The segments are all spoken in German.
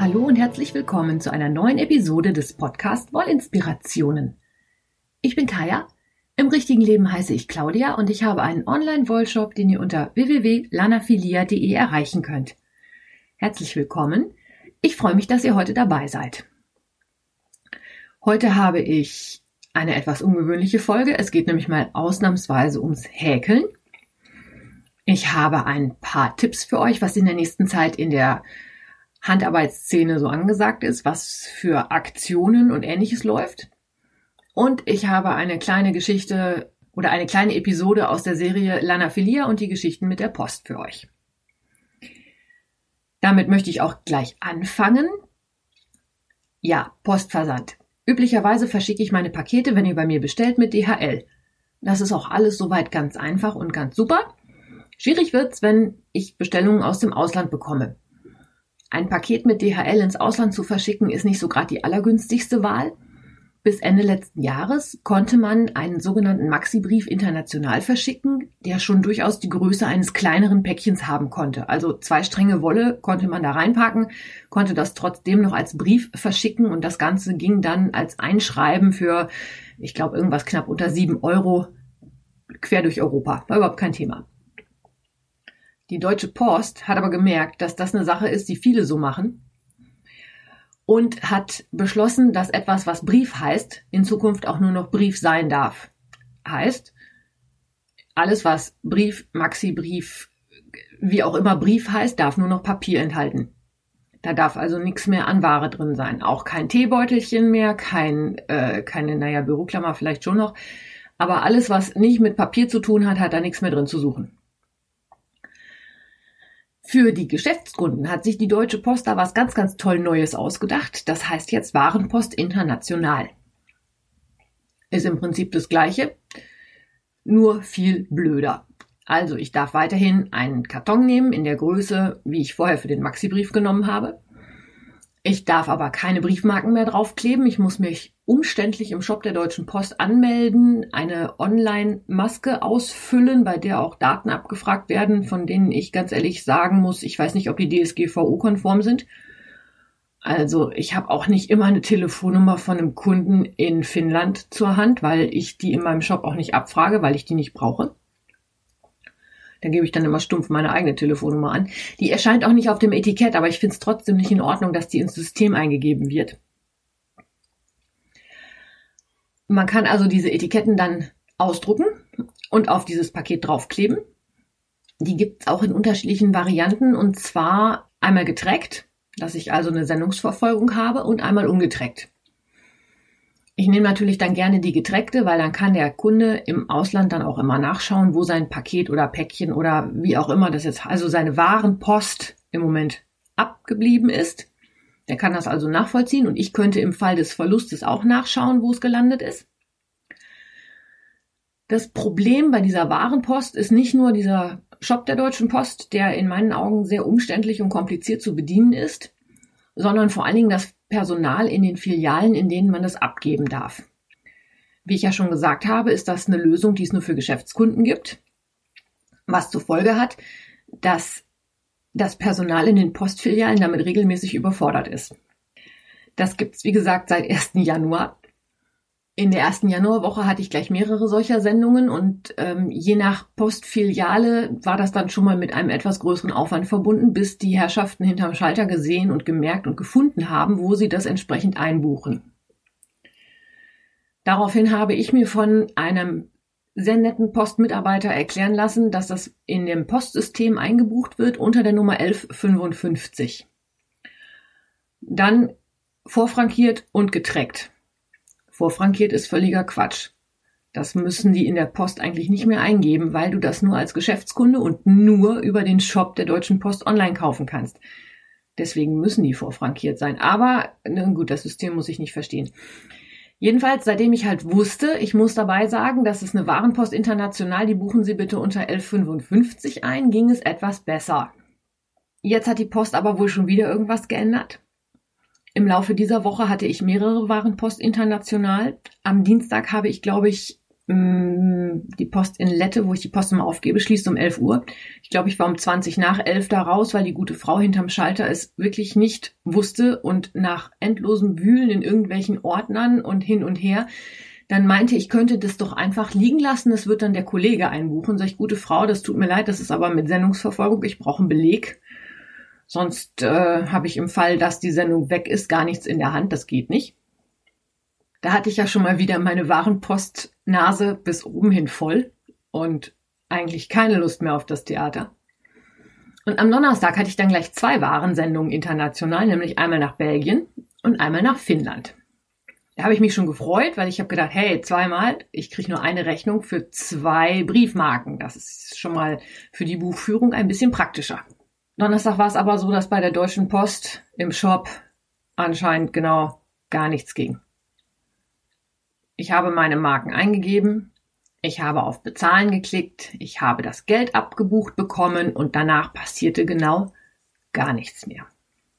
Hallo und herzlich willkommen zu einer neuen Episode des Podcasts Wollinspirationen. Ich bin Kaya, im richtigen Leben heiße ich Claudia und ich habe einen Online-Wollshop, den ihr unter www.lanafilia.de erreichen könnt. Herzlich willkommen, ich freue mich, dass ihr heute dabei seid. Heute habe ich eine etwas ungewöhnliche Folge, es geht nämlich mal ausnahmsweise ums Häkeln. Ich habe ein paar Tipps für euch, was in der nächsten Zeit in der Handarbeitsszene so angesagt ist, was für Aktionen und Ähnliches läuft. Und ich habe eine kleine Geschichte oder eine kleine Episode aus der Serie Lanafilia und die Geschichten mit der Post für euch. Damit möchte ich auch gleich anfangen. Ja, Postversand. Üblicherweise verschicke ich meine Pakete, wenn ihr bei mir bestellt, mit DHL. Das ist auch alles soweit ganz einfach und ganz super. Schwierig wird's, wenn ich Bestellungen aus dem Ausland bekomme. Ein Paket mit DHL ins Ausland zu verschicken, ist nicht so gerade die allergünstigste Wahl. Bis Ende letzten Jahres konnte man einen sogenannten Maxi-Brief international verschicken, der schon durchaus die Größe eines kleineren Päckchens haben konnte. Also 2 Stränge Wolle konnte man da reinpacken, konnte das trotzdem noch als Brief verschicken und das Ganze ging dann als Einschreiben für, ich glaube, irgendwas knapp unter 7 € quer durch Europa. War überhaupt kein Thema. Die Deutsche Post hat aber gemerkt, dass das eine Sache ist, die viele so machen und hat beschlossen, dass etwas, was Brief heißt, in Zukunft auch nur noch Brief sein darf. Heißt, alles, was Brief, Maxi-Brief, wie auch immer Brief heißt, darf nur noch Papier enthalten. Da darf also nichts mehr an Ware drin sein. Auch kein Teebeutelchen mehr, keine Büroklammer vielleicht schon noch. Aber alles, was nicht mit Papier zu tun hat, hat da nichts mehr drin zu suchen. Für die Geschäftskunden hat sich die Deutsche Post da was ganz, ganz toll Neues ausgedacht. Das heißt jetzt Warenpost international. Ist im Prinzip das Gleiche, nur viel blöder. Also ich darf weiterhin einen Karton nehmen in der Größe, wie ich vorher für den Maxi-Brief genommen habe. Ich darf aber keine Briefmarken mehr draufkleben. Ich muss mich umständlich im Shop der Deutschen Post anmelden, eine Online-Maske ausfüllen, bei der auch Daten abgefragt werden, von denen ich ganz ehrlich sagen muss, ich weiß nicht, ob die DSGVO-konform sind. Also ich habe auch nicht immer eine Telefonnummer von einem Kunden in Finnland zur Hand, weil ich die in meinem Shop auch nicht abfrage, weil ich die nicht brauche. Da gebe ich dann immer stumpf meine eigene Telefonnummer an. Die erscheint auch nicht auf dem Etikett, aber ich finde es trotzdem nicht in Ordnung, dass die ins System eingegeben wird. Man kann also diese Etiketten dann ausdrucken und auf dieses Paket draufkleben. Die gibt es auch in unterschiedlichen Varianten und zwar einmal getrackt, dass ich also eine Sendungsverfolgung habe und einmal ungetrackt. Ich nehme natürlich dann gerne die getrackte, weil dann kann der Kunde im Ausland dann auch immer nachschauen, wo sein Paket oder Päckchen oder wie auch immer das jetzt, also seine Warenpost im Moment abgeblieben ist. Der kann das also nachvollziehen und ich könnte im Fall des Verlustes auch nachschauen, wo es gelandet ist. Das Problem bei dieser Warenpost ist nicht nur dieser Shop der Deutschen Post, der in meinen Augen sehr umständlich und kompliziert zu bedienen ist, sondern vor allen Dingen das Personal in den Filialen, in denen man das abgeben darf. Wie ich ja schon gesagt habe, ist das eine Lösung, die es nur für Geschäftskunden gibt, was zur Folge hat, dass das Personal in den Postfilialen damit regelmäßig überfordert ist. Das gibt's, wie gesagt, seit 1. Januar. In der ersten Januarwoche hatte ich gleich mehrere solcher Sendungen und je nach Postfiliale war das dann schon mal mit einem etwas größeren Aufwand verbunden, bis die Herrschaften hinterm Schalter gesehen und gemerkt und gefunden haben, wo sie das entsprechend einbuchen. Daraufhin habe ich mir von einem sehr netten Postmitarbeiter erklären lassen, dass das in dem Postsystem eingebucht wird unter der Nummer 1155. Dann vorfrankiert und getrackt. Vorfrankiert ist völliger Quatsch. Das müssen die in der Post eigentlich nicht mehr eingeben, weil du das nur als Geschäftskunde und nur über den Shop der Deutschen Post online kaufen kannst. Deswegen müssen die vorfrankiert sein. Aber gut, das System muss ich nicht verstehen. Jedenfalls, seitdem ich halt wusste, ich muss dabei sagen, das ist eine Warenpost international, die buchen Sie bitte unter 1155 ein, ging es etwas besser. Jetzt hat die Post aber wohl schon wieder irgendwas geändert. Im Laufe dieser Woche hatte ich mehrere Warenpost international. Am Dienstag habe ich, glaube ich, Die Post in Lette, wo ich die Post immer aufgebe, schließt um 11 Uhr. Ich glaube, ich war um 20 nach 11 da raus, weil die gute Frau hinterm Schalter es wirklich nicht wusste und nach endlosem Wühlen in irgendwelchen Ordnern und hin und her dann meinte, ich könnte das doch einfach liegen lassen, das wird dann der Kollege einbuchen. Sag ich, gute Frau, das tut mir leid, das ist aber mit Sendungsverfolgung, ich brauche einen Beleg. Sonst habe ich im Fall, dass die Sendung weg ist, gar nichts in der Hand, das geht nicht. Da hatte ich ja schon mal wieder meine Warenpostnase bis oben hin voll und eigentlich keine Lust mehr auf das Theater. Und am Donnerstag hatte ich dann gleich 2 Warensendungen international, nämlich einmal nach Belgien und einmal nach Finnland. Da habe ich mich schon gefreut, weil ich habe gedacht, hey, 2-mal, ich kriege nur eine Rechnung für 2 Briefmarken. Das ist schon mal für die Buchführung ein bisschen praktischer. Donnerstag war es aber so, dass bei der Deutschen Post im Shop anscheinend genau gar nichts ging. Ich habe meine Marken eingegeben, ich habe auf Bezahlen geklickt, ich habe das Geld abgebucht bekommen und danach passierte genau gar nichts mehr.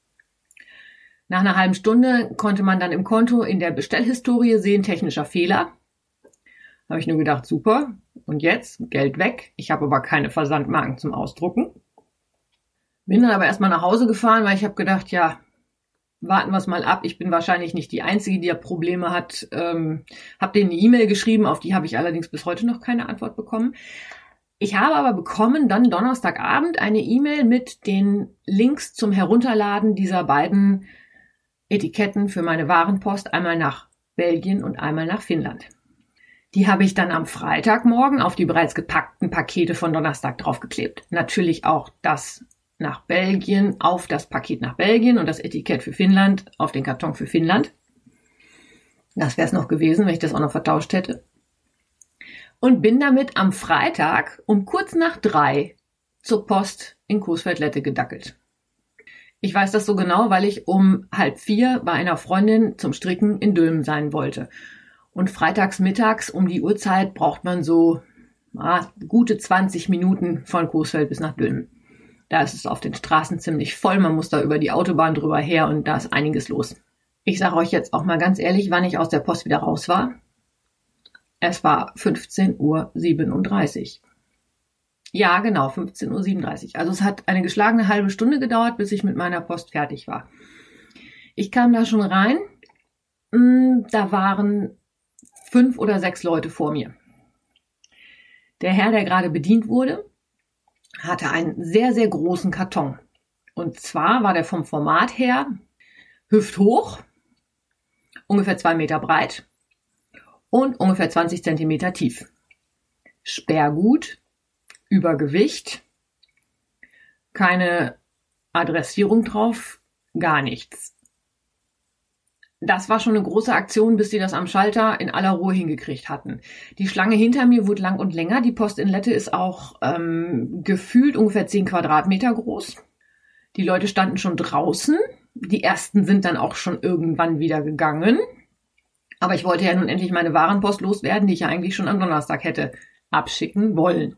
Nach einer halben Stunde konnte man dann im Konto in der Bestellhistorie sehen, technischer Fehler. Da habe ich nur gedacht, super, und jetzt Geld weg, ich habe aber keine Versandmarken zum Ausdrucken. Bin dann aber erstmal nach Hause gefahren, weil ich habe gedacht, ja, warten wir es mal ab. Ich bin wahrscheinlich nicht die Einzige, die da Probleme hat. Habe denen eine E-Mail geschrieben, auf die habe ich allerdings bis heute noch keine Antwort bekommen. Ich habe aber bekommen dann Donnerstagabend eine E-Mail mit den Links zum Herunterladen dieser beiden Etiketten für meine Warenpost, einmal nach Belgien und einmal nach Finnland. Die habe ich dann am Freitagmorgen auf die bereits gepackten Pakete von Donnerstag draufgeklebt. Natürlich auch das nach Belgien auf das Paket nach Belgien und das Etikett für Finnland auf den Karton für Finnland. Das wäre es noch gewesen, wenn ich das auch noch vertauscht hätte. Und bin damit am Freitag um kurz nach 3 zur Post in Coesfeld-Lette gedackelt. Ich weiß das so genau, weil ich um 3:30 bei einer Freundin zum Stricken in Dülmen sein wollte. Und freitags mittags um die Uhrzeit braucht man so gute 20 Minuten von Coesfeld bis nach Dülmen. Da ist es auf den Straßen ziemlich voll, man muss da über die Autobahn drüber her und da ist einiges los. Ich sage euch jetzt auch mal ganz ehrlich, wann ich aus der Post wieder raus war. Es war 15:37 Uhr. Ja, genau, 15:37 Uhr. Also es hat eine geschlagene halbe Stunde gedauert, bis ich mit meiner Post fertig war. Ich kam da schon rein, da waren 5 oder 6 Leute vor mir. Der Herr, der gerade bedient wurde, hatte einen sehr, sehr großen Karton. Und zwar war der vom Format her hüfthoch, ungefähr 2 Meter breit und ungefähr 20 Zentimeter tief. Sperrgut, Übergewicht, keine Adressierung drauf, gar nichts. Das war schon eine große Aktion, bis sie das am Schalter in aller Ruhe hingekriegt hatten. Die Schlange hinter mir wurde lang und länger. Die Post in Lette ist auch gefühlt ungefähr 10 Quadratmeter groß. Die Leute standen schon draußen. Die ersten sind dann auch schon irgendwann wieder gegangen. Aber ich wollte ja nun endlich meine Warenpost loswerden, die ich ja eigentlich schon am Donnerstag hätte abschicken wollen.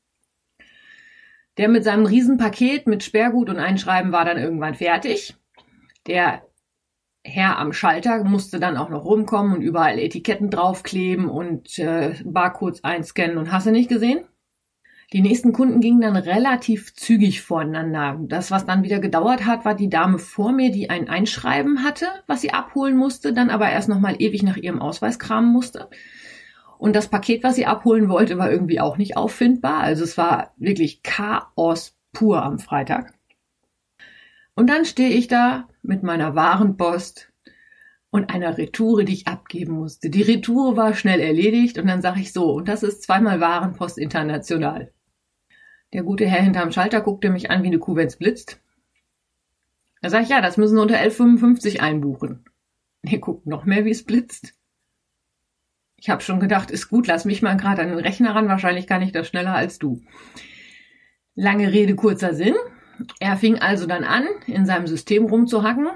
Der mit seinem Riesenpaket mit Sperrgut und Einschreiben war dann irgendwann fertig. Der Herr am Schalter musste dann auch noch rumkommen und überall Etiketten draufkleben und Barcodes einscannen und hast du nicht gesehen? Die nächsten Kunden gingen dann relativ zügig voneinander. Das, was dann wieder gedauert hat, war die Dame vor mir, die ein Einschreiben hatte, was sie abholen musste, dann aber erst noch mal ewig nach ihrem Ausweis kramen musste. Und das Paket, was sie abholen wollte, war irgendwie auch nicht auffindbar. Also es war wirklich Chaos pur am Freitag. Und dann stehe ich da mit meiner Warenpost und einer Retoure, die ich abgeben musste. Die Retoure war schnell erledigt und dann sage ich so, und das ist 2-mal Warenpost international. Der gute Herr hinterm Schalter guckte mich an wie eine Kuh, wenn's blitzt. Da sage ich, ja, das müssen Sie unter 11,55 einbuchen. Der guckt noch mehr, wie es blitzt. Ich habe schon gedacht, ist gut, lass mich mal gerade an den Rechner ran, wahrscheinlich kann ich das schneller als du. Lange Rede, kurzer Sinn. Er fing also dann an, in seinem System rumzuhacken.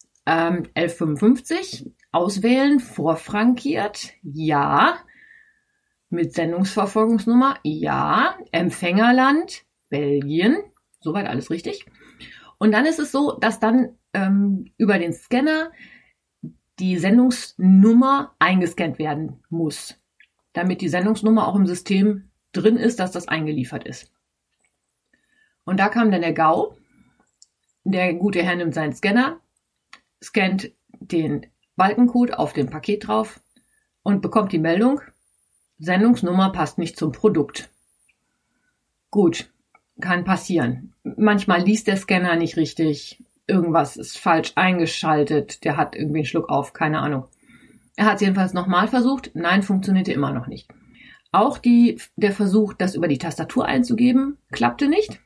11,55, auswählen, vorfrankiert, ja. Mit Sendungsverfolgungsnummer, ja. Empfängerland, Belgien, soweit alles richtig. Und dann ist es so, dass dann über den Scanner die Sendungsnummer eingescannt werden muss. damit die Sendungsnummer auch im System drin ist, dass das eingeliefert ist. Und da kam dann der GAU. Der gute Herr nimmt seinen Scanner, scannt den Balkencode auf dem Paket drauf und bekommt die Meldung, Sendungsnummer passt nicht zum Produkt. Gut, kann passieren. Manchmal liest der Scanner nicht richtig, irgendwas ist falsch eingeschaltet, der hat irgendwie einen Schluck auf, keine Ahnung. Er hat es jedenfalls nochmal versucht, nein, funktionierte immer noch nicht. Auch der Versuch, das über die Tastatur einzugeben, klappte nicht.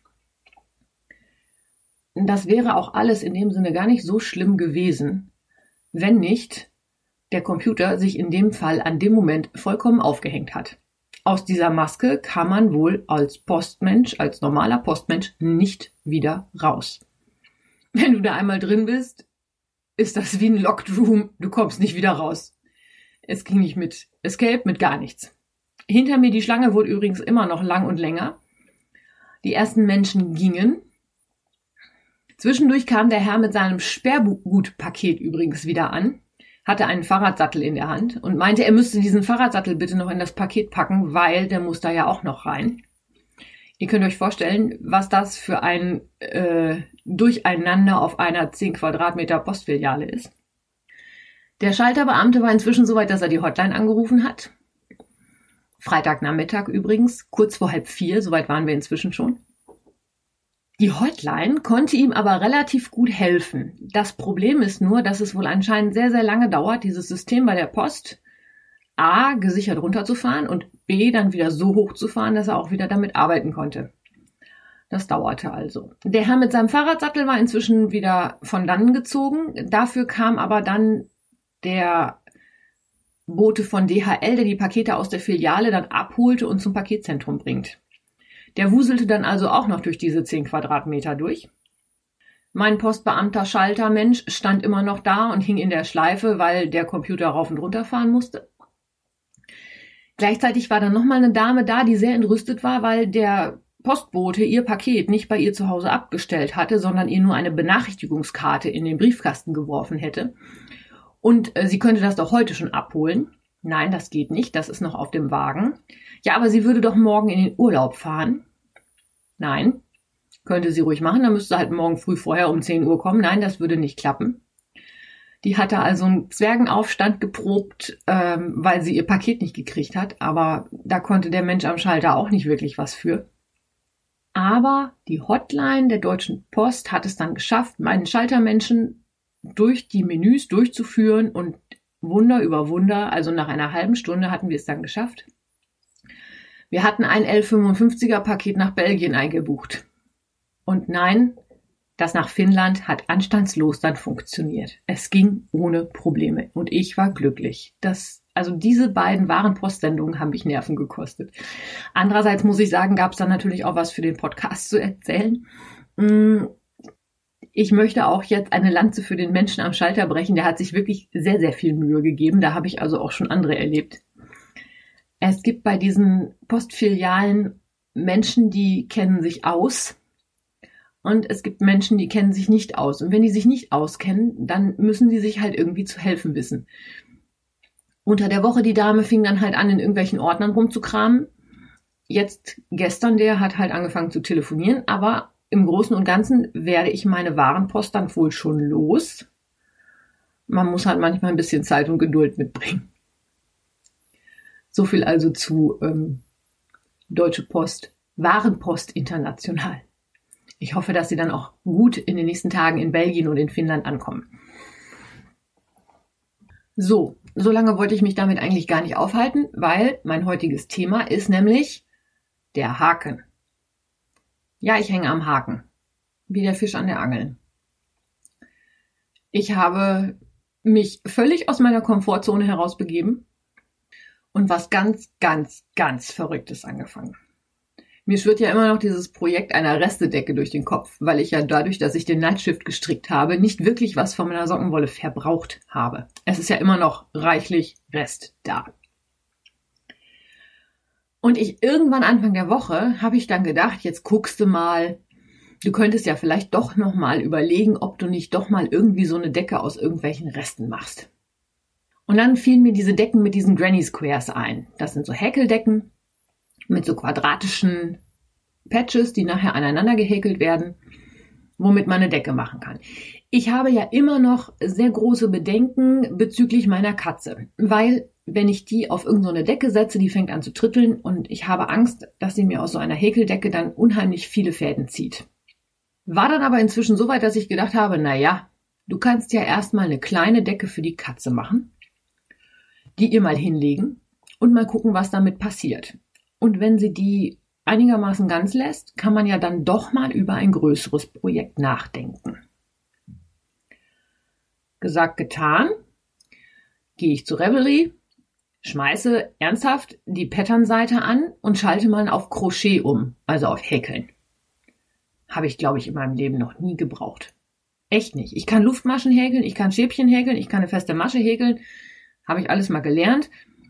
Das wäre auch alles in dem Sinne gar nicht so schlimm gewesen, wenn nicht der Computer sich in dem Fall an dem Moment vollkommen aufgehängt hat. Aus dieser Maske kann man wohl als Postmensch, als normaler Postmensch nicht wieder raus. Wenn du da einmal drin bist, ist das wie ein Locked Room, du kommst nicht wieder raus. Es ging nicht mit Escape, mit gar nichts. Hinter mir die Schlange wurde übrigens immer noch lang und länger. Die ersten Menschen gingen. Zwischendurch kam der Herr mit seinem Sperrgutpaket übrigens wieder an, hatte einen Fahrradsattel in der Hand und meinte, er müsste diesen Fahrradsattel bitte noch in das Paket packen, weil der muss da ja auch noch rein. Ihr könnt euch vorstellen, was das für ein Durcheinander auf einer 10 Quadratmeter Postfiliale ist. Der Schalterbeamte war inzwischen soweit, dass er die Hotline angerufen hat. Freitagnachmittag übrigens, kurz vor 3:30, soweit waren wir inzwischen schon. Die Hotline konnte ihm aber relativ gut helfen. Das Problem ist nur, dass es wohl anscheinend sehr, sehr lange dauert, dieses System bei der Post A gesichert runterzufahren und B dann wieder so hochzufahren, dass er auch wieder damit arbeiten konnte. Das dauerte also. Der Herr mit seinem Fahrradsattel war inzwischen wieder von dannen gezogen. Dafür kam aber dann der Bote von DHL, der die Pakete aus der Filiale dann abholte und zum Paketzentrum bringt. Der wuselte dann also auch noch durch diese 10 Quadratmeter durch. Mein Postbeamter Schaltermensch stand immer noch da und hing in der Schleife, weil der Computer rauf und runter fahren musste. Gleichzeitig war dann nochmal eine Dame da, die sehr entrüstet war, weil der Postbote ihr Paket nicht bei ihr zu Hause abgestellt hatte, sondern ihr nur eine Benachrichtigungskarte in den Briefkasten geworfen hätte. Und sie könnte das doch heute schon abholen. Nein, das geht nicht, das ist noch auf dem Wagen. Ja, aber sie würde doch morgen in den Urlaub fahren. Nein, könnte sie ruhig machen, dann müsste halt morgen früh vorher um 10 Uhr kommen. Nein, das würde nicht klappen. Die hatte also einen Zwergenaufstand geprobt, weil sie ihr Paket nicht gekriegt hat. Aber da konnte der Mensch am Schalter auch nicht wirklich was für. Aber die Hotline der Deutschen Post hat es dann geschafft, meinen Schaltermenschen durch die Menüs durchzuführen und Wunder über Wunder, also nach einer halben Stunde hatten wir es dann geschafft. Wir hatten ein L55er Paket nach Belgien eingebucht. Und nein, das nach Finnland hat anstandslos dann funktioniert. Es ging ohne Probleme und ich war glücklich. Also diese beiden Warenpostsendungen haben mich Nerven gekostet. Andererseits muss ich sagen, gab es dann natürlich auch was für den Podcast zu erzählen. Ich möchte auch jetzt eine Lanze für den Menschen am Schalter brechen. Der hat sich wirklich sehr, sehr viel Mühe gegeben. Da habe ich also auch schon andere erlebt. Es gibt bei diesen Postfilialen Menschen, die kennen sich aus. Und es gibt Menschen, die kennen sich nicht aus. Und wenn die sich nicht auskennen, dann müssen die sich halt irgendwie zu helfen wissen. Unter der Woche, die Dame fing dann halt an, in irgendwelchen Ordnern rumzukramen. Gestern, der hat halt angefangen zu telefonieren, aber im Großen und Ganzen werde ich meine Warenpost dann wohl schon los. Man muss halt manchmal ein bisschen Zeit und Geduld mitbringen. So viel also zu Deutsche Post, Warenpost International. Ich hoffe, dass sie dann auch gut in den nächsten Tagen in Belgien und in Finnland ankommen. So lange wollte ich mich damit eigentlich gar nicht aufhalten, weil mein heutiges Thema ist nämlich der Haken. Ja, ich hänge am Haken, wie der Fisch an der Angel. Ich habe mich völlig aus meiner Komfortzone herausbegeben und was ganz, ganz, ganz Verrücktes angefangen. Mir schwirrt ja immer noch dieses Projekt einer Restedecke durch den Kopf, weil ich ja dadurch, dass ich den Nightshift gestrickt habe, nicht wirklich was von meiner Sockenwolle verbraucht habe. Es ist ja immer noch reichlich Rest da. Und irgendwann Anfang der Woche habe ich dann gedacht, jetzt guckst du mal, du könntest ja vielleicht doch noch mal überlegen, ob du nicht doch mal irgendwie so eine Decke aus irgendwelchen Resten machst. Und dann fielen mir diese Decken mit diesen Granny Squares ein. Das sind so Häkeldecken mit so quadratischen Patches, die nachher aneinander gehäkelt werden, womit man eine Decke machen kann. Ich habe ja immer noch sehr große Bedenken bezüglich meiner Katze, weil wenn ich die auf irgendeine Decke setze, die fängt an zu tritteln und ich habe Angst, dass sie mir aus so einer Häkeldecke dann unheimlich viele Fäden zieht. War dann aber inzwischen so weit, dass ich gedacht habe, naja, du kannst ja erstmal eine kleine Decke für die Katze machen, die ihr mal hinlegen und mal gucken, was damit passiert. Und wenn sie die einigermaßen ganz lässt, kann man ja dann doch mal über ein größeres Projekt nachdenken. Gesagt, getan, gehe ich zu Ravelry, schmeiße ernsthaft die Pattern-Seite an und schalte mal auf Crochet um, also auf Häkeln. Habe ich, glaube ich, in meinem Leben noch nie gebraucht. Echt nicht. Ich kann Luftmaschen häkeln, ich kann Schäbchen häkeln, ich kann eine feste Masche häkeln. Habe ich alles mal gelernt.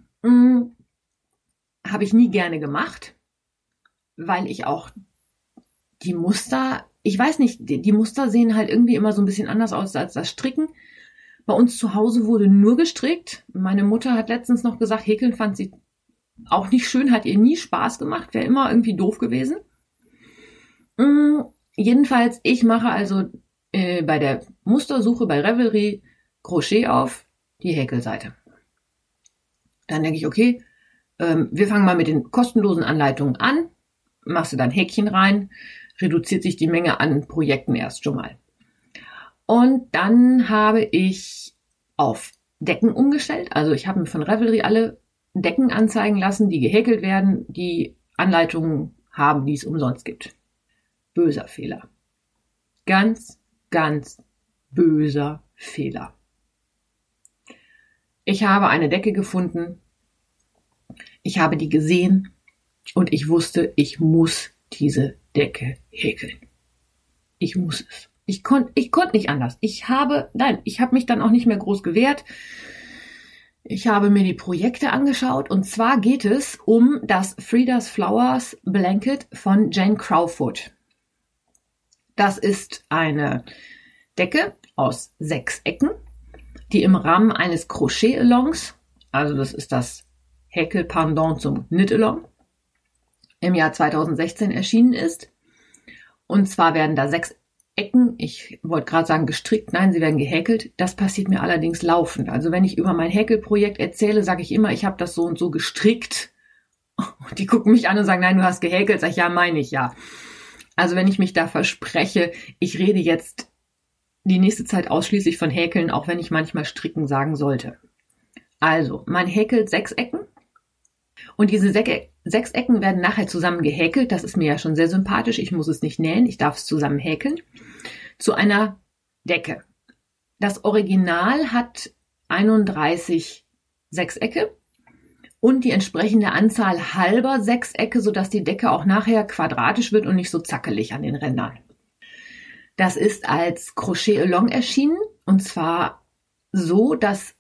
Habe ich nie gerne gemacht, weil ich auch die Muster, ich weiß nicht, die Muster sehen halt irgendwie immer so ein bisschen anders aus als das Stricken. Bei uns zu Hause wurde nur gestrickt. Meine Mutter hat letztens noch gesagt, Häkeln fand sie auch nicht schön, hat ihr nie Spaß gemacht, wäre immer irgendwie doof gewesen. Jedenfalls, ich mache also bei der Mustersuche bei Ravelry Crochet auf die Häkelseite. Dann denke ich, okay, wir fangen mal mit den kostenlosen Anleitungen an. Machst du dann Häkchen rein, reduziert sich die Menge an Projekten erst schon mal. Und dann habe ich auf Decken umgestellt. Also ich habe mir von Ravelry alle Decken anzeigen lassen, die gehäkelt werden, die Anleitungen haben, die es umsonst gibt. Böser Fehler. Ganz, ganz böser Fehler. Ich habe eine Decke gefunden. Ich habe die gesehen und ich wusste, ich muss diese Decke häkeln. Ich muss es. Ich konnte nicht anders. Ich habe mich dann auch nicht mehr groß gewehrt. Ich habe mir die Projekte angeschaut und zwar geht es um das Frida's Flowers Blanket von Jane Crowfoot. Das ist eine Decke aus 6 Ecken, die im Rahmen eines Crochet-Alongs, also das ist das Häkel-Pendant zum Knit-Along, im Jahr 2016 erschienen ist. Und zwar werden da 6 Ecken, ich wollte gerade sagen gestrickt, nein, sie werden gehäkelt. Das passiert mir allerdings laufend. Also wenn ich über mein Häkelprojekt erzähle, sage ich immer, ich habe das so und so gestrickt. Und die gucken mich an und sagen, nein, du hast gehäkelt. Sag ich, ja, meine ich, ja. Also wenn ich mich da verspreche, ich rede jetzt die nächste Zeit ausschließlich von Häkeln, auch wenn ich manchmal stricken sagen sollte. Also, man häkelt 6 Ecken und diese 6 Ecken werden nachher zusammen gehäkelt. Das ist mir ja schon sehr sympathisch. Ich muss es nicht nähen, ich darf es zusammen häkeln. Zu einer Decke. Das Original hat 31 Sechsecke und die entsprechende Anzahl halber Sechsecke, sodass die Decke auch nachher quadratisch wird und nicht so zackelig an den Rändern. Das ist als Crochet-Along erschienen und zwar so, dass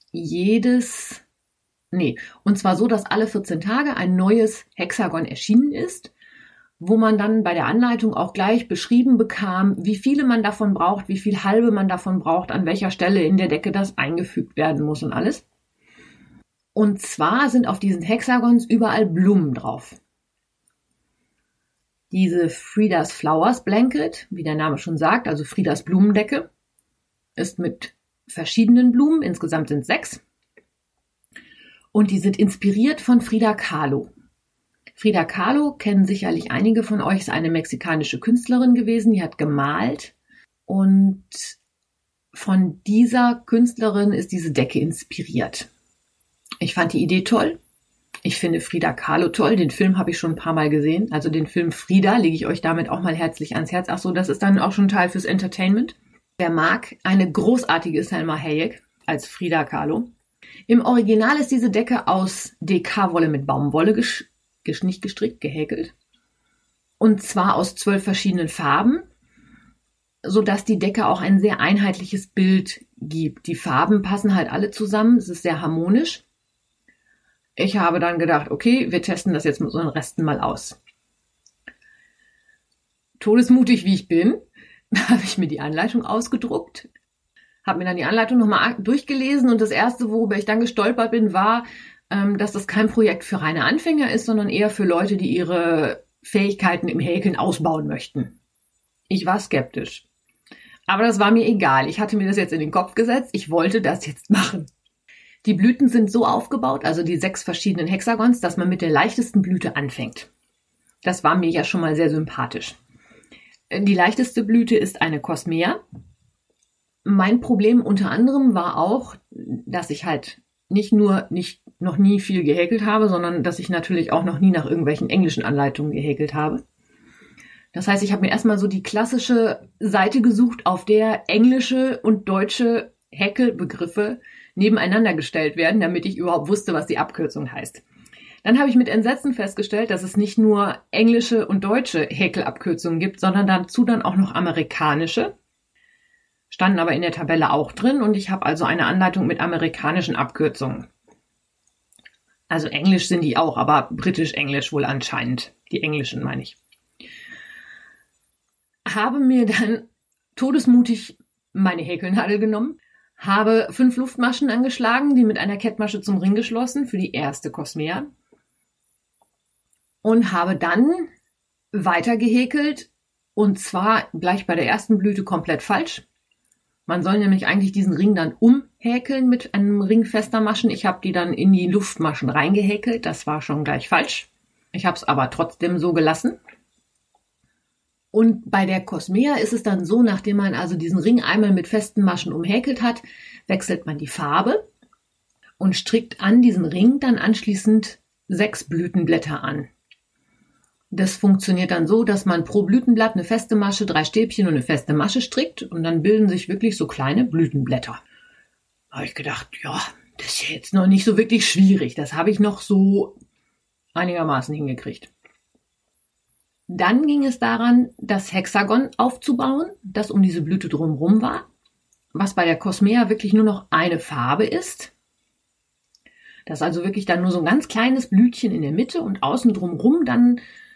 alle 14 Tage ein neues Hexagon erschienen ist, wo man dann bei der Anleitung auch gleich beschrieben bekam, wie viele man davon braucht, wie viel halbe man davon braucht, an welcher Stelle in der Decke das eingefügt werden muss und alles. Und zwar sind auf diesen Hexagons überall Blumen drauf. Diese Frida's Flowers Blanket, wie der Name schon sagt, also Fridas Blumendecke, ist mit verschiedenen Blumen, insgesamt sind 6. Und die sind inspiriert von Frida Kahlo. Frida Kahlo kennen sicherlich einige von euch, ist eine mexikanische Künstlerin gewesen, die hat gemalt. Und von dieser Künstlerin ist diese Decke inspiriert. Ich fand die Idee toll. Ich finde Frida Kahlo toll. Den Film habe ich schon ein paar Mal gesehen. Also den Film Frida lege ich euch damit auch mal herzlich ans Herz. Ach so, das ist dann auch schon Teil fürs Entertainment. Wer mag, eine großartige Salma Hayek als Frida Kahlo. Im Original ist diese Decke aus DK-Wolle mit Baumwolle nicht gestrickt, gehäkelt. Und zwar aus 12 verschiedenen Farben, sodass die Decke auch ein sehr einheitliches Bild gibt. Die Farben passen halt alle zusammen. Es ist sehr harmonisch. Ich habe dann gedacht, okay, wir testen das jetzt mit unseren Resten mal aus. Todesmutig wie ich bin, habe ich mir die Anleitung ausgedruckt, habe mir dann die Anleitung nochmal durchgelesen und das Erste, worüber ich dann gestolpert bin, war, dass das kein Projekt für reine Anfänger ist, sondern eher für Leute, die ihre Fähigkeiten im Häkeln ausbauen möchten. Ich war skeptisch. Aber das war mir egal. Ich hatte mir das jetzt in den Kopf gesetzt. Ich wollte das jetzt machen. Die Blüten sind so aufgebaut, also die 6 verschiedenen Hexagons, dass man mit der leichtesten Blüte anfängt. Das war mir ja schon mal sehr sympathisch. Die leichteste Blüte ist eine Cosmea. Mein Problem unter anderem war auch, dass ich halt noch nie viel gehäkelt habe, sondern dass ich natürlich auch noch nie nach irgendwelchen englischen Anleitungen gehäkelt habe. Das heißt, ich habe mir erstmal so die klassische Seite gesucht, auf der englische und deutsche Häkelbegriffe nebeneinander gestellt werden, damit ich überhaupt wusste, was die Abkürzung heißt. Dann habe ich mit Entsetzen festgestellt, dass es nicht nur englische und deutsche Häkelabkürzungen gibt, sondern dazu dann auch noch amerikanische. Standen aber in der Tabelle auch drin und ich habe also eine Anleitung mit amerikanischen Abkürzungen. Also Englisch sind die auch, aber britisch-englisch wohl anscheinend. Die englischen meine ich. Habe mir dann todesmutig meine Häkelnadel genommen, habe 5 Luftmaschen angeschlagen, die mit einer Kettmasche zum Ring geschlossen für die erste Cosmea und habe dann weiter gehäkelt und zwar gleich bei der ersten Blüte komplett falsch. Man soll nämlich eigentlich diesen Ring dann umhäkeln mit einem Ring fester Maschen. Ich habe die dann in die Luftmaschen reingehäkelt, das war schon gleich falsch. Ich habe es aber trotzdem so gelassen. Und bei der Cosmea ist es dann so, nachdem man also diesen Ring einmal mit festen Maschen umhäkelt hat, wechselt man die Farbe und strickt an diesen Ring dann anschließend 6 Blütenblätter an. Das funktioniert dann so, dass man pro Blütenblatt eine feste Masche, 3 Stäbchen und eine feste Masche strickt und dann bilden sich wirklich so kleine Blütenblätter. Da habe ich gedacht, ja, das ist ja jetzt noch nicht so wirklich schwierig. Das habe ich noch so einigermaßen hingekriegt. Dann ging es daran, das Hexagon aufzubauen, das um diese Blüte drumherum war, was bei der Cosmea wirklich nur noch eine Farbe ist. Das ist also wirklich dann nur so ein ganz kleines Blütchen in der Mitte und außen drumherum dann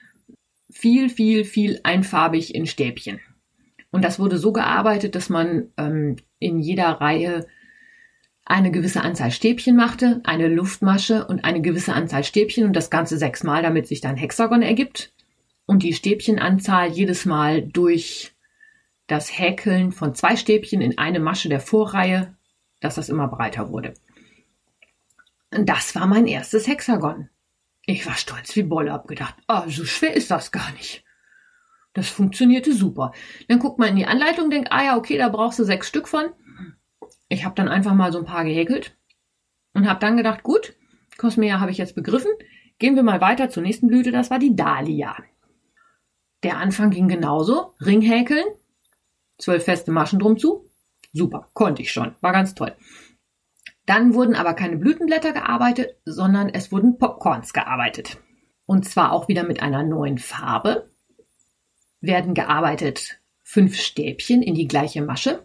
viel einfarbig in Stäbchen. Und das wurde so gearbeitet, dass man in jeder Reihe eine gewisse Anzahl Stäbchen machte, eine Luftmasche und eine gewisse Anzahl Stäbchen und das Ganze 6-mal, damit sich dann Hexagon ergibt. Und die Stäbchenanzahl jedes Mal durch das Häkeln von 2 Stäbchen in eine Masche der Vorreihe, dass das immer breiter wurde. Und das war mein erstes Hexagon. Ich war stolz wie Bolle, hab gedacht, so schwer ist das gar nicht. Das funktionierte super. Dann guckt man in die Anleitung, denkt, ja, okay, da brauchst du 6 Stück von. Ich habe dann einfach mal so ein paar gehäkelt und habe dann gedacht, gut, Cosmea habe ich jetzt begriffen. Gehen wir mal weiter zur nächsten Blüte, das war die Dahlia. Der Anfang ging genauso. Ring häkeln, 12 feste Maschen drum zu. Super, konnte ich schon, war ganz toll. Dann wurden aber keine Blütenblätter gearbeitet, sondern es wurden Popcorns gearbeitet. Und zwar auch wieder mit einer neuen Farbe. Werden gearbeitet 5 Stäbchen in die gleiche Masche.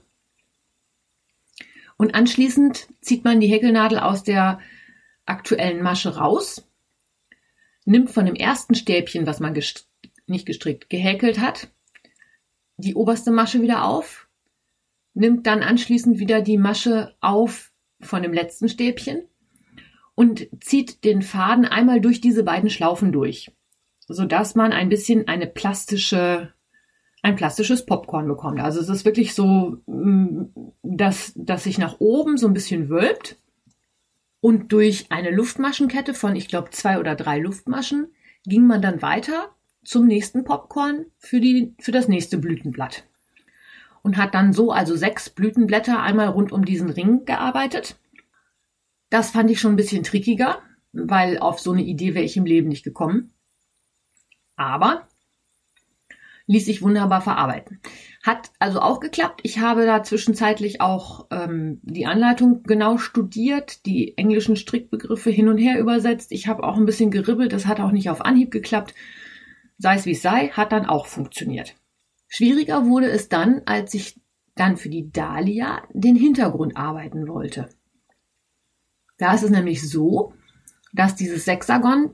Und anschließend zieht man die Häkelnadel aus der aktuellen Masche raus, nimmt von dem ersten Stäbchen, was man gehäkelt hat, die oberste Masche wieder auf, nimmt dann anschließend wieder die Masche auf von dem letzten Stäbchen und zieht den Faden einmal durch diese beiden Schlaufen durch, sodass man ein bisschen ein plastisches Popcorn bekommt. Also es ist wirklich so, dass sich nach oben so ein bisschen wölbt und durch eine Luftmaschenkette von, ich glaube, 2 oder 3 Luftmaschen ging man dann weiter zum nächsten Popcorn für das nächste Blütenblatt. Und hat dann so also 6 Blütenblätter einmal rund um diesen Ring gearbeitet. Das fand ich schon ein bisschen trickiger, weil auf so eine Idee wäre ich im Leben nicht gekommen. Aber ließ sich wunderbar verarbeiten. Hat also auch geklappt. Ich habe da zwischenzeitlich auch die Anleitung genau studiert, die englischen Strickbegriffe hin und her übersetzt. Ich habe auch ein bisschen geribbelt, das hat auch nicht auf Anhieb geklappt. Sei es wie es sei, hat dann auch funktioniert. Schwieriger wurde es dann, als ich dann für die Dahlia den Hintergrund arbeiten wollte. Da ist es nämlich so, dass dieses Hexagon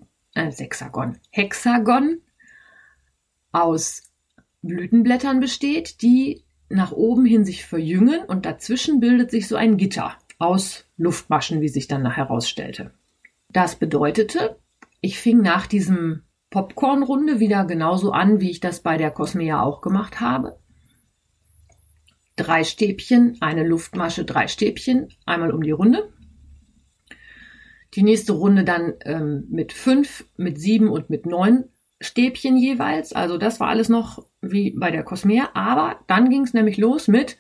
aus Blütenblättern besteht, die nach oben hin sich verjüngen und dazwischen bildet sich so ein Gitter aus Luftmaschen, wie sich dann nachher herausstellte. Das bedeutete, ich fing nach diesem Popcorn-Runde wieder genauso an, wie ich das bei der Cosmea auch gemacht habe. 3 Stäbchen, eine Luftmasche, 3 Stäbchen, einmal um die Runde. Die nächste Runde dann mit 5, mit 7 und mit 9 Stäbchen jeweils. Also das war alles noch wie bei der Cosmea. Aber dann ging es nämlich los mit,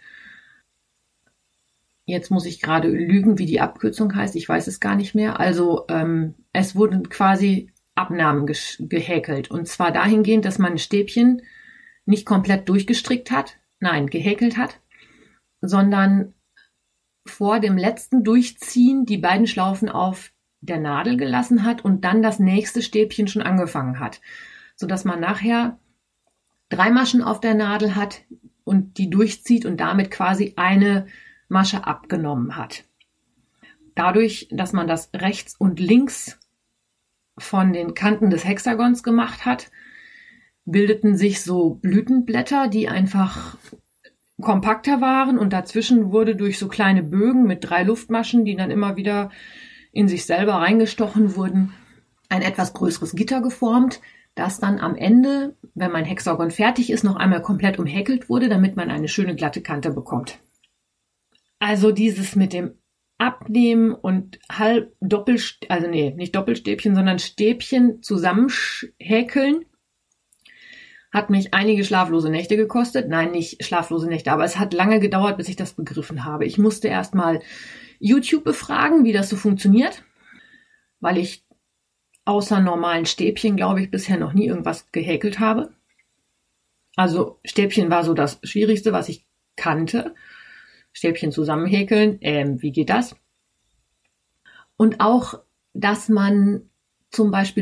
jetzt muss ich gerade lügen, wie die Abkürzung heißt, ich weiß es gar nicht mehr. Also es wurden quasi Abnahmen gehäkelt. Und zwar dahingehend, dass man ein Stäbchen nicht komplett durchgestrickt hat, nein, gehäkelt hat, sondern vor dem letzten Durchziehen die beiden Schlaufen auf der Nadel gelassen hat und dann das nächste Stäbchen schon angefangen hat, sodass man nachher 3 Maschen auf der Nadel hat und die durchzieht und damit quasi eine Masche abgenommen hat. Dadurch, dass man das rechts und links von den Kanten des Hexagons gemacht hat, bildeten sich so Blütenblätter, die einfach kompakter waren und dazwischen wurde durch so kleine Bögen mit 3 Luftmaschen, die dann immer wieder in sich selber reingestochen wurden, ein etwas größeres Gitter geformt, das dann am Ende, wenn mein Hexagon fertig ist, noch einmal komplett umhäkelt wurde, damit man eine schöne glatte Kante bekommt. Also dieses mit dem Abnehmen und nicht Doppelstäbchen, sondern Stäbchen zusammenhäkeln, hat mich einige schlaflose Nächte gekostet. Nein, nicht schlaflose Nächte, aber es hat lange gedauert, bis ich das begriffen habe. Ich musste erst mal YouTube befragen, wie das so funktioniert, weil ich außer normalen Stäbchen, glaube ich, bisher noch nie irgendwas gehäkelt habe. Also Stäbchen war so das Schwierigste, was ich kannte. Stäbchen zusammenhäkeln, wie geht das? Und auch, dass man zum Beispiel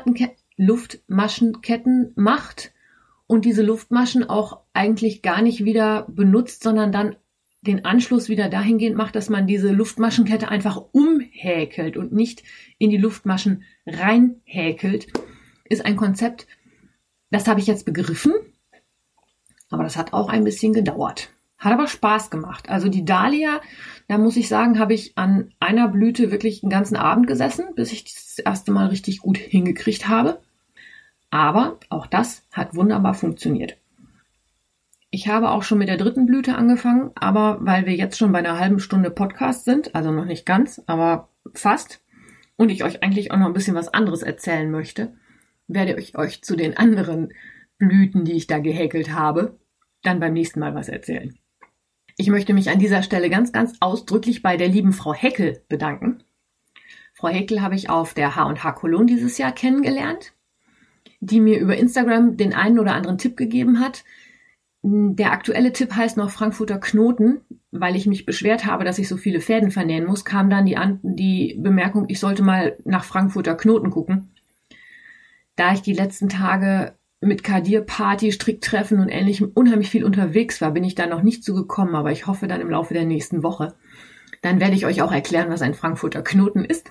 Luftmaschenketten macht und diese Luftmaschen auch eigentlich gar nicht wieder benutzt, sondern dann den Anschluss wieder dahingehend macht, dass man diese Luftmaschenkette einfach umhäkelt und nicht in die Luftmaschen reinhäkelt, ist ein Konzept, das habe ich jetzt begriffen, aber das hat auch ein bisschen gedauert. Hat aber Spaß gemacht. Also die Dahlia, da muss ich sagen, habe ich an einer Blüte wirklich einen ganzen Abend gesessen, bis ich das erste Mal richtig gut hingekriegt habe. Aber auch das hat wunderbar funktioniert. Ich habe auch schon mit der 3. Blüte angefangen, aber weil wir jetzt schon bei einer halben Stunde Podcast sind, also noch nicht ganz, aber fast, und ich euch eigentlich auch noch ein bisschen was anderes erzählen möchte, werde ich euch zu den anderen Blüten, die ich da gehäkelt habe, dann beim nächsten Mal was erzählen. Ich möchte mich an dieser Stelle ganz, ganz ausdrücklich bei der lieben Frau Heckel bedanken. Frau Heckel habe ich auf der H&H Cologne dieses Jahr kennengelernt, die mir über Instagram den einen oder anderen Tipp gegeben hat. Der aktuelle Tipp heißt noch Frankfurter Knoten. Weil ich mich beschwert habe, dass ich so viele Fäden vernähen muss, kam dann die Bemerkung, ich sollte mal nach Frankfurter Knoten gucken. Da ich die letzten Tage mit Kadir-Party, Stricktreffen und Ähnlichem unheimlich viel unterwegs war, bin ich da noch nicht zugekommen, aber ich hoffe dann im Laufe der nächsten Woche. Dann werde ich euch auch erklären, was ein Frankfurter Knoten ist.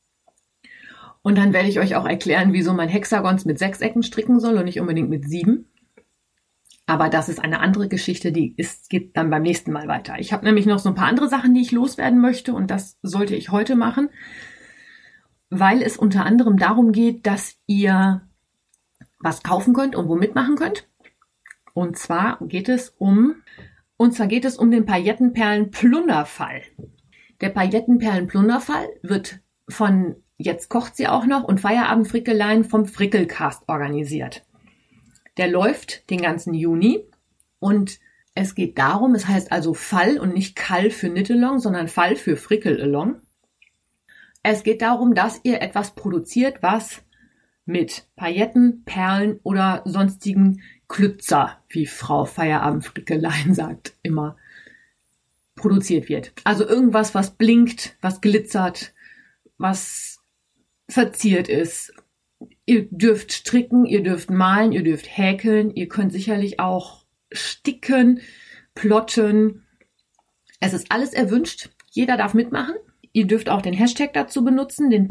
Und dann werde ich euch auch erklären, wieso man Hexagons mit 6 Ecken stricken soll und nicht unbedingt mit 7. Aber das ist eine andere Geschichte, geht dann beim nächsten Mal weiter. Ich habe nämlich noch so ein paar andere Sachen, die ich loswerden möchte und das sollte ich heute machen, weil es unter anderem darum geht, dass ihr was kaufen könnt und wo mitmachen könnt. Und zwar geht es um den Paillettenperlen-Plunderfall. Der Paillettenperlen-Plunderfall wird von Jetzt kocht sie auch noch und Feierabendfrickeleien vom Frickelcast organisiert. Der läuft den ganzen Juni und es geht darum, es heißt also Fall und nicht Kall für Knit-Along, sondern Fall für Frickel-Along. Es geht darum, dass ihr etwas produziert, was mit Pailletten, Perlen oder sonstigen Klützer, wie Frau Feierabendfrickeleien sagt, immer produziert wird. Also irgendwas, was blinkt, was glitzert, was verziert ist. Ihr dürft stricken, ihr dürft malen, ihr dürft häkeln, ihr könnt sicherlich auch sticken, plotten. Es ist alles erwünscht. Jeder darf mitmachen. Ihr dürft auch den Hashtag dazu benutzen, den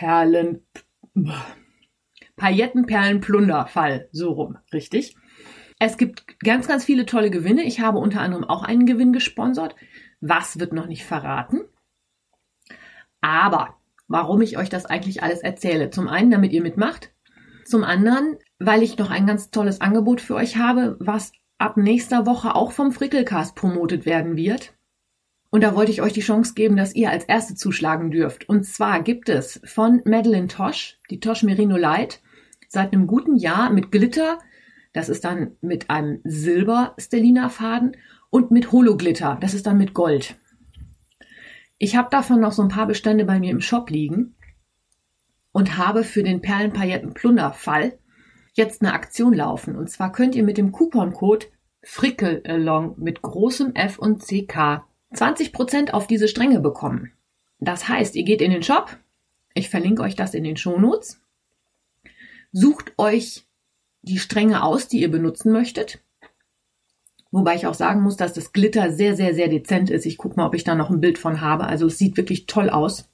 Paillettenperlenplunderfall, so rum, richtig. Es gibt ganz, ganz viele tolle Gewinne. Ich habe unter anderem auch einen Gewinn gesponsert. Was wird noch nicht verraten? Aber warum ich euch das eigentlich alles erzähle? Zum einen, damit ihr mitmacht. Zum anderen, weil ich noch ein ganz tolles Angebot für euch habe, was ab nächster Woche auch vom Frickelcast promotet werden wird. Und da wollte ich euch die Chance geben, dass ihr als Erste zuschlagen dürft. Und zwar gibt es von Madeline Tosh, die Tosh Merino Light, seit einem guten Jahr mit Glitter. Das ist dann mit einem Silber-Stellina-Faden und mit Holo-Glitter. Das ist dann mit Gold. Ich habe davon noch so ein paar Bestände bei mir im Shop liegen und habe für den Perlenpailletten-Plunderfall jetzt eine Aktion laufen. Und zwar könnt ihr mit dem Couponcode FRICKELALONG mit großem F und CK 20% auf diese Stränge bekommen. Das heißt, ihr geht in den Shop, ich verlinke euch das in den Shownotes, sucht euch die Stränge aus, die ihr benutzen möchtet. Wobei ich auch sagen muss, dass das Glitter sehr, sehr, sehr dezent ist. Ich gucke mal, ob ich da noch ein Bild von habe. Also es sieht wirklich toll aus.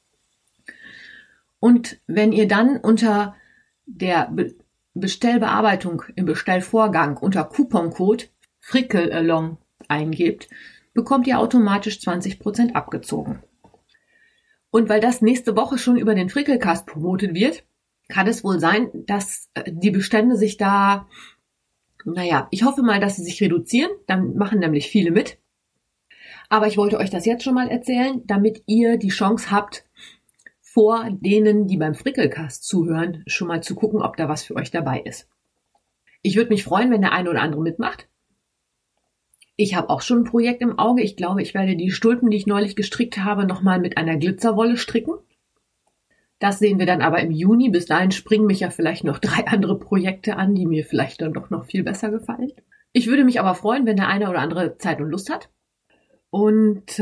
Und wenn ihr dann unter der Bestellbearbeitung im Bestellvorgang unter Couponcode FRICKELALONG eingebt, bekommt ihr automatisch 20% abgezogen. Und weil das nächste Woche schon über den Frickelcast promotet wird, kann es wohl sein, dass die Bestände sich da, ich hoffe mal, dass sie sich reduzieren, dann machen nämlich viele mit. Aber ich wollte euch das jetzt schon mal erzählen, damit ihr die Chance habt, vor denen, die beim Frickelcast zuhören, schon mal zu gucken, ob da was für euch dabei ist. Ich würde mich freuen, wenn der eine oder andere mitmacht. Ich habe auch schon ein Projekt im Auge. Ich glaube, ich werde die Stulpen, die ich neulich gestrickt habe, nochmal mit einer Glitzerwolle stricken. Das sehen wir dann aber im Juni. Bis dahin springen mich ja vielleicht noch 3 andere Projekte an, die mir vielleicht dann doch noch viel besser gefallen. Ich würde mich aber freuen, wenn der eine oder andere Zeit und Lust hat. Und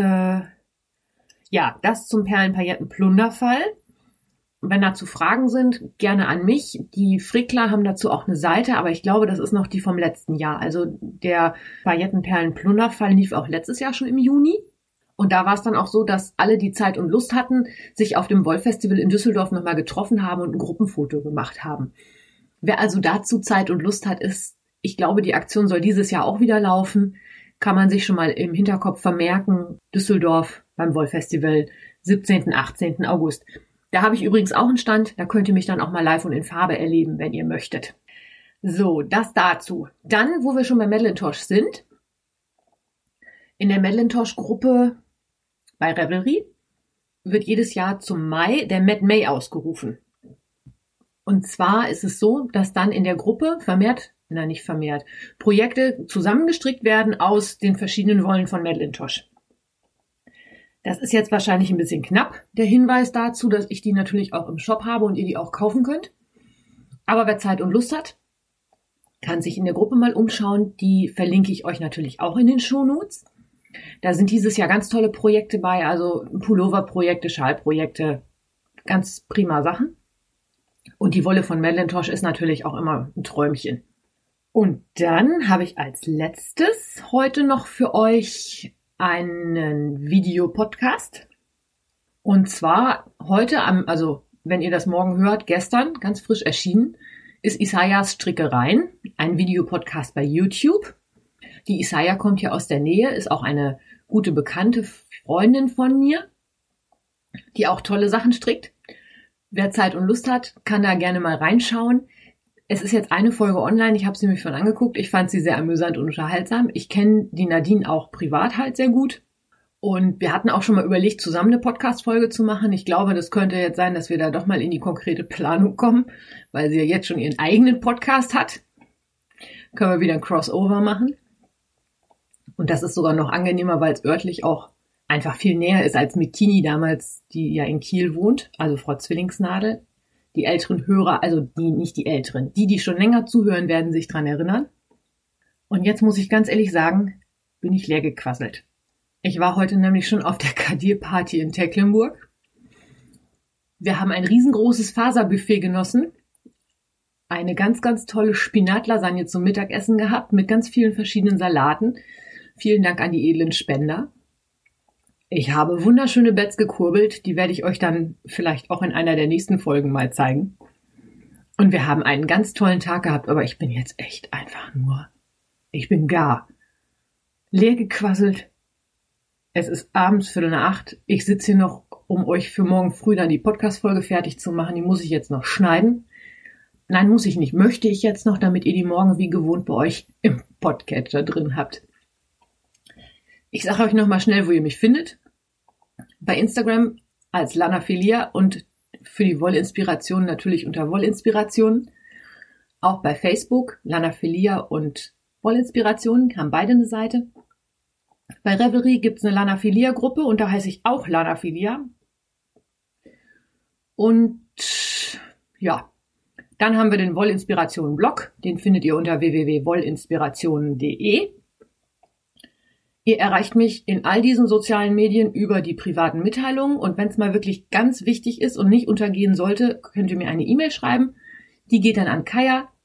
das zum Perlenpailletten-Plunderfall. Wenn dazu Fragen sind, gerne an mich. Die Frickler haben dazu auch eine Seite, aber ich glaube, das ist noch die vom letzten Jahr. Also der Paillettenperlen-Plunderfall lief auch letztes Jahr schon im Juni. Und da war es dann auch so, dass alle, die Zeit und Lust hatten, sich auf dem Wollfestival in Düsseldorf nochmal getroffen haben und ein Gruppenfoto gemacht haben. Wer also dazu Zeit und Lust hat, ich glaube, die Aktion soll dieses Jahr auch wieder laufen. Kann man sich schon mal im Hinterkopf vermerken. Düsseldorf beim Wollfestival, 17. 18. August. Da habe ich übrigens auch einen Stand, da könnt ihr mich dann auch mal live und in Farbe erleben, wenn ihr möchtet. So, das dazu. Dann, wo wir schon bei Madeline Tosh sind, in der Madeline Tosh Gruppe bei Revelry wird jedes Jahr zum Mai der Mad May ausgerufen. Und zwar ist es so, dass dann in der Gruppe Projekte zusammengestrickt werden aus den verschiedenen Wollen von Madeline Tosh. Das ist jetzt wahrscheinlich ein bisschen knapp, der Hinweis dazu, dass ich die natürlich auch im Shop habe und ihr die auch kaufen könnt. Aber wer Zeit und Lust hat, kann sich in der Gruppe mal umschauen. Die verlinke ich euch natürlich auch in den Shownotes. Da sind dieses Jahr ganz tolle Projekte bei, also Pullover-Projekte, Schalprojekte, ganz prima Sachen. Und die Wolle von Madeline Tosh ist natürlich auch immer ein Träumchen. Und dann habe ich als letztes heute noch für euch einen Videopodcast. Und zwar heute, wenn ihr das morgen hört, gestern, ganz frisch erschienen, ist Isaias Strickereien, ein Videopodcast bei YouTube. Die Isaiah kommt hier aus der Nähe, ist auch eine gute bekannte Freundin von mir, die auch tolle Sachen strickt. Wer Zeit und Lust hat, kann da gerne mal reinschauen. Es ist jetzt eine Folge online, ich habe sie mir schon angeguckt. Ich fand sie sehr amüsant und unterhaltsam. Ich kenne die Nadine auch privat halt sehr gut. Und wir hatten auch schon mal überlegt, zusammen eine Podcast-Folge zu machen. Ich glaube, das könnte jetzt sein, dass wir da doch mal in die konkrete Planung kommen, weil sie ja jetzt schon ihren eigenen Podcast hat. Können wir wieder ein Crossover machen. Und das ist sogar noch angenehmer, weil es örtlich auch einfach viel näher ist als mit Tini damals, die ja in Kiel wohnt, also Frau Zwillingsnadel. Die älteren Hörer, also nicht die älteren, die schon länger zuhören, werden sich dran erinnern. Und jetzt muss ich ganz ehrlich sagen, bin ich leer gequasselt. Ich war heute nämlich schon auf der Kadir-Party in Tecklenburg. Wir haben ein riesengroßes Faserbuffet genossen. Eine ganz, ganz tolle Spinatlasagne zum Mittagessen gehabt mit ganz vielen verschiedenen Salaten. Vielen Dank an die edlen Spender. Ich habe wunderschöne Beds gekurbelt, die werde ich euch dann vielleicht auch in einer der nächsten Folgen mal zeigen. Und wir haben einen ganz tollen Tag gehabt, aber ich bin jetzt echt einfach nur Ich bin gar leer gequasselt. Es ist abends 7:45. Ich sitze hier noch, um euch für morgen früh dann die Podcast-Folge fertig zu machen. Die muss ich jetzt noch schneiden. Nein, muss ich nicht. Möchte ich jetzt noch, damit ihr die morgen wie gewohnt bei euch im Podcatcher drin habt. Ich sage euch nochmal schnell, wo ihr mich findet. Bei Instagram als Lanafilia und für die Wollinspiration natürlich unter Wollinspiration. Auch bei Facebook, Lanafilia und Wollinspiration, haben beide eine Seite. Bei Revelry gibt's eine Lanafilia-Gruppe und da heiße ich auch Lanafilia. Und ja, dann haben wir den Wollinspiration-Blog. Den findet ihr unter www.wollinspiration.de. Ihr erreicht mich in all diesen sozialen Medien über die privaten Mitteilungen. Und wenn es mal wirklich ganz wichtig ist und nicht untergehen sollte, könnt ihr mir eine E-Mail schreiben. Die geht dann an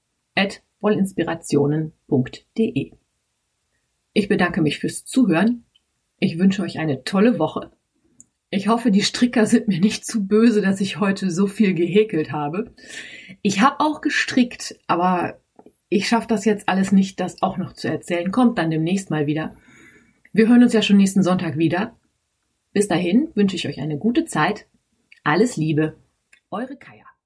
kaya@wollinspirationen.de. Ich bedanke mich fürs Zuhören. Ich wünsche euch eine tolle Woche. Ich hoffe, die Stricker sind mir nicht zu böse, dass ich heute so viel gehäkelt habe. Ich habe auch gestrickt, aber ich schaffe das jetzt alles nicht, das auch noch zu erzählen. Kommt dann demnächst mal wieder. Wir hören uns ja schon nächsten Sonntag wieder. Bis dahin wünsche ich euch eine gute Zeit. Alles Liebe. Eure Kaya.